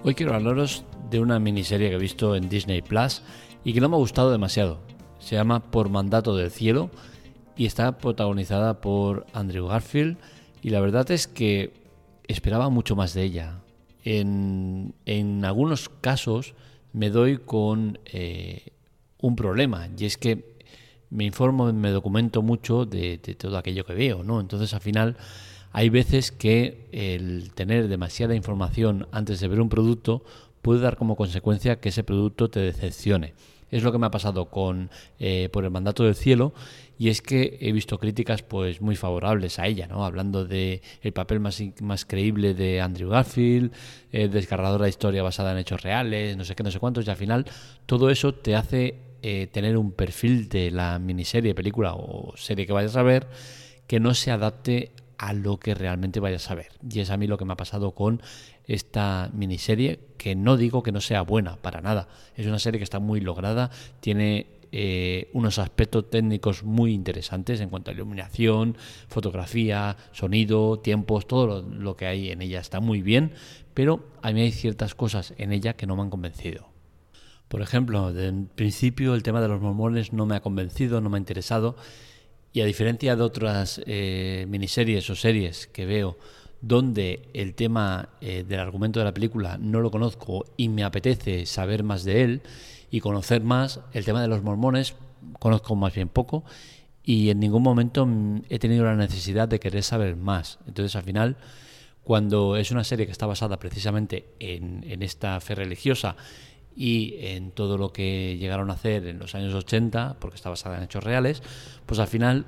Hoy quiero hablaros de una miniserie que he visto en Disney Plus y que no me ha gustado demasiado. Se llama Por Mandato del Cielo y está protagonizada por Andrew Garfield, y la verdad es que esperaba mucho más de ella. En algunos casos me doy con un problema, y es que me informo, me documento mucho de todo aquello que veo, ¿no? Entonces, al final, hay veces que el tener demasiada información antes de ver un producto puede dar como consecuencia que ese producto te decepcione. Es lo que me ha pasado con Por el Mandato del Cielo, y es que he visto críticas pues muy favorables a ella, ¿no? Hablando de el papel más creíble de Andrew Garfield, desgarradora historia basada en hechos reales, no sé qué, no sé cuántos, y al final todo eso te hace tener un perfil de la miniserie, película o serie que vayas a ver que no se adapte a lo que realmente vayas a ver. Y es a mí lo que me ha pasado con esta miniserie, que no digo que no sea buena, para nada. Es una serie que está muy lograda, tiene unos aspectos técnicos muy interesantes en cuanto a iluminación, fotografía, sonido, tiempos, todo lo que hay en ella está muy bien, pero a mí hay ciertas cosas en ella que no me han convencido. Por ejemplo, en principio el tema de los mormones no me ha convencido, no me ha interesado. Y a diferencia de otras miniseries o series que veo donde el tema del argumento de la película no lo conozco y me apetece saber más de él y conocer más, el tema de los mormones conozco más bien poco y en ningún momento he tenido la necesidad de querer saber más. Entonces, al final, cuando es una serie que está basada precisamente en esta fe religiosa y en todo lo que llegaron a hacer en los años 80, porque está basada en hechos reales, pues al final,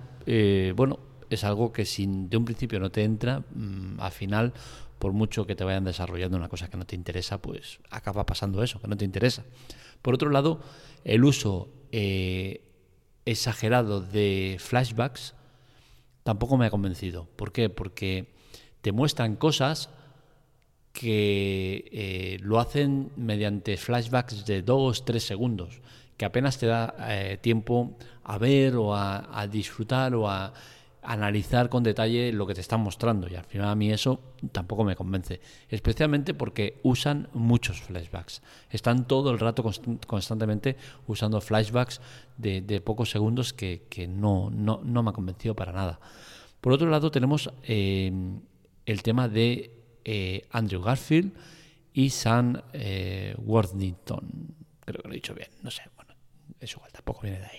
es algo que si de un principio no te entra, al final, por mucho que te vayan desarrollando una cosa que no te interesa, pues acaba pasando eso, que no te interesa. Por otro lado, el uso exagerado de flashbacks tampoco me ha convencido. ¿Por qué? Porque te muestran cosas que lo hacen mediante flashbacks de 2-3 segundos, que apenas te da tiempo a ver o a disfrutar o a analizar con detalle lo que te están mostrando, y al final a mí eso tampoco me convence, especialmente porque usan muchos flashbacks, están todo el rato constantemente usando flashbacks de pocos segundos que no me ha convencido para nada. Por otro lado tenemos el tema de Andrew Garfield y Sam Worthington, creo que lo he dicho bien, no sé, bueno, es igual, tampoco viene de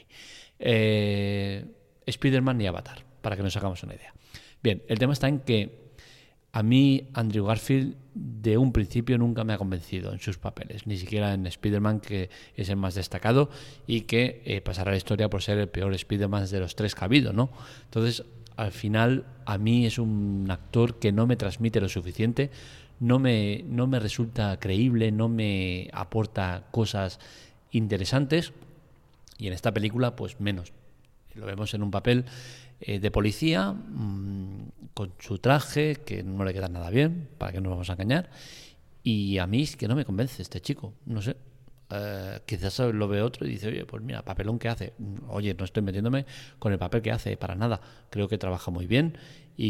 ahí. Spider-Man y Avatar, para que nos hagamos una idea. Bien, el tema está en que a mí Andrew Garfield de un principio nunca me ha convencido en sus papeles, ni siquiera en Spider-Man, que es el más destacado y que pasará a la historia por ser el peor Spider-Man de los tres que ha habido, ¿no? Entonces, al final, a mí es un actor que no me transmite lo suficiente, no me resulta creíble, no me aporta cosas interesantes, y en esta película pues menos. Lo vemos en un papel de policía, con su traje que no le queda nada bien, para que no nos vamos a engañar, y a mí es que no me convence este chico, no sé. Quizás lo ve otro y dice, oye, pues mira, papelón que hace. Oye, no estoy metiéndome con el papel que hace para nada. Creo que trabaja muy bien y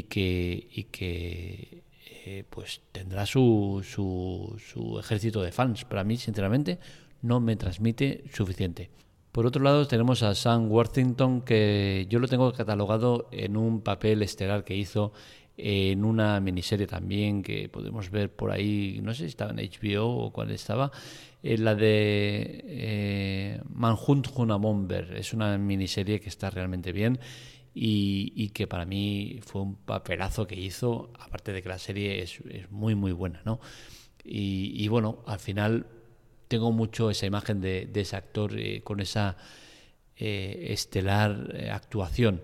que pues tendrá su ejército de fans, pero a mí, sinceramente, no me transmite suficiente. Por otro lado, tenemos a Sam Worthington, que yo lo tengo catalogado en un papel estelar que hizo en una miniserie también que podemos ver por ahí, no sé si estaba en HBO o cuál estaba, la de Manhunt Bomber. Es una miniserie que está realmente bien y que para mí fue un papelazo que hizo, aparte de que la serie es muy muy buena, ¿no? Y bueno, al final tengo mucho esa imagen de ese actor con esa estelar actuación.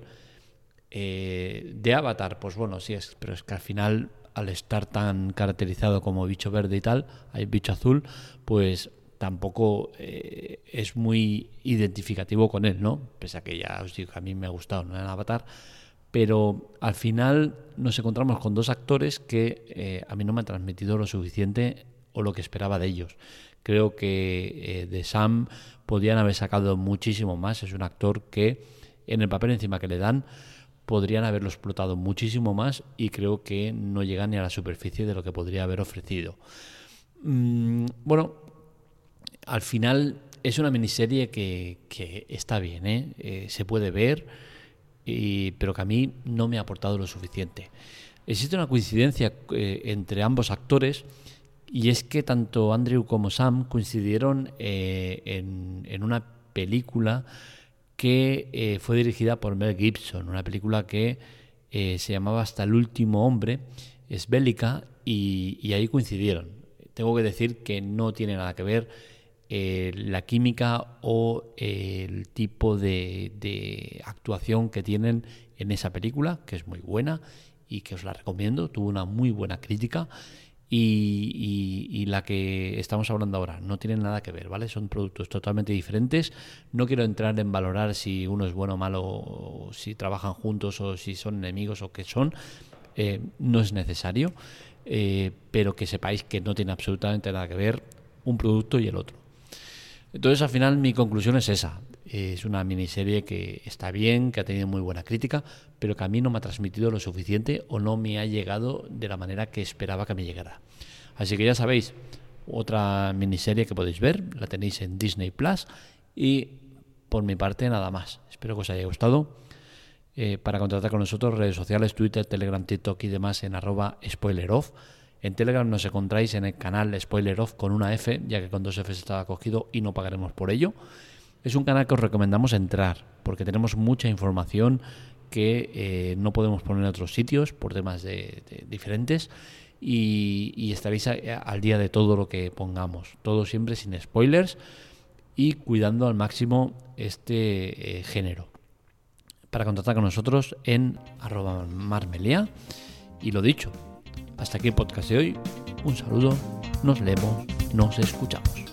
De Avatar, pues bueno, sí es, pero es que al final, al estar tan caracterizado como bicho verde y tal, hay bicho azul, pues tampoco es muy identificativo con él, ¿no? Pese a que ya os digo que a mí me ha gustado, ¿no?, en Avatar, pero al final nos encontramos con dos actores que a mí no me han transmitido lo suficiente o lo que esperaba de ellos. Creo que de Sam podían haber sacado muchísimo más. Es un actor que en el papel encima que le dan podrían haberlo explotado muchísimo más, y creo que no llega ni a la superficie de lo que podría haber ofrecido. Bueno, al final es una miniserie que está bien, se puede ver, pero que a mí no me ha aportado lo suficiente. Existe una coincidencia entre ambos actores, y es que tanto Andrew como Sam coincidieron en una película que fue dirigida por Mel Gibson, una película que se llamaba Hasta el último hombre, es bélica, y ahí coincidieron. Tengo que decir que no tiene nada que ver la química o el tipo de actuación que tienen en esa película, que es muy buena y que os la recomiendo, tuvo una muy buena crítica, y la que estamos hablando ahora no tienen nada que ver, ¿vale? Son productos totalmente diferentes. No quiero entrar en valorar si uno es bueno o malo, o si trabajan juntos o si son enemigos o qué son. No es necesario, pero que sepáis que no tiene absolutamente nada que ver un producto y el otro. Entonces, al final, mi conclusión es esa. Es una miniserie que está bien, que ha tenido muy buena crítica, pero que a mí no me ha transmitido lo suficiente o no me ha llegado de la manera que esperaba que me llegara. Así que ya sabéis, otra miniserie que podéis ver, la tenéis en Disney Plus, y por mi parte nada más. Espero que os haya gustado. Para contactar con nosotros, redes sociales, Twitter, Telegram, TikTok y demás en @spoileroff. En Telegram nos encontráis en el canal Spoileroff con una F, ya que con 2 Fs estaba cogido y no pagaremos por ello. Es un canal que os recomendamos entrar, porque tenemos mucha información que no podemos poner en otros sitios por temas de diferentes, y estaréis al día de todo lo que pongamos. Todo siempre sin spoilers y cuidando al máximo este género. Para contactar con nosotros en @marmelia. Y lo dicho, hasta aquí el podcast de hoy. Un saludo, nos leemos, nos escuchamos.